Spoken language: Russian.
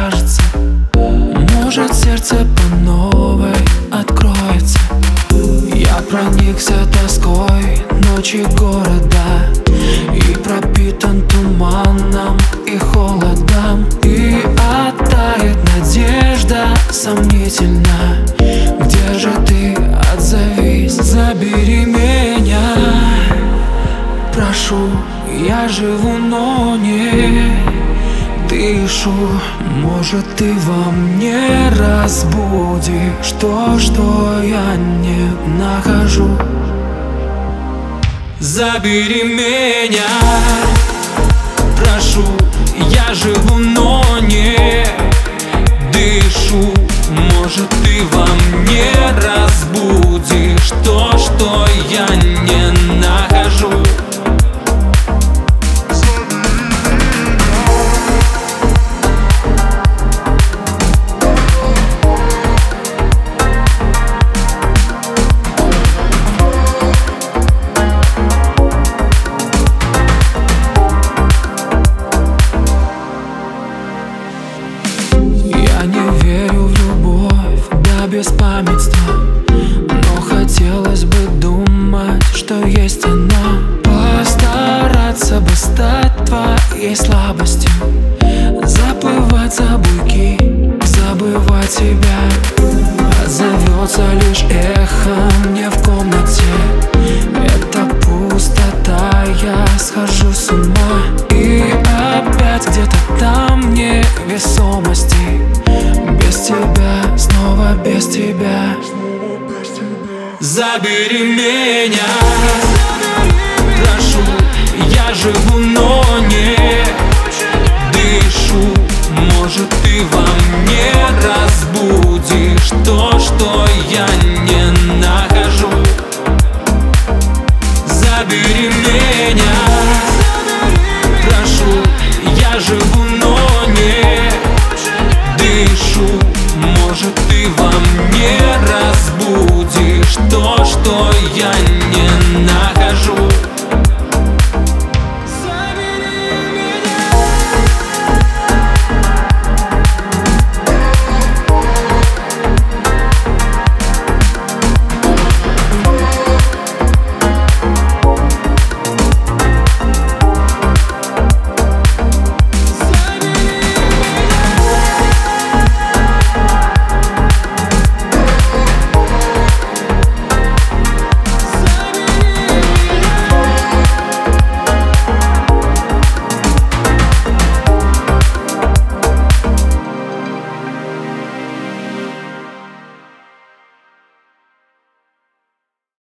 кажется. Может, сердце по новой откроется. Я проникся тоской ночи города и пропитан туманом и холодом. И оттает надежда сомнительно. Где же ты, отзовись, забери меня. Прошу, я живу, но не дышу. Может, ты во мне разбудишь то, что я не нахожу. Забери меня, прошу, я живу, но не дышу. Может, ты во мне разбудишь то, что я не нахожу. Я не верю в любовь до беспамятства, но хотелось бы думать, что есть она. Постараться бы стать твоей слабостью, заплывать за буйки, забывать себя. Отзовется лишь эхо мне в комнате. Это пустота, я схожу с ума. И опять где-то там невесомости. Без тебя, снова без тебя. Забери меня.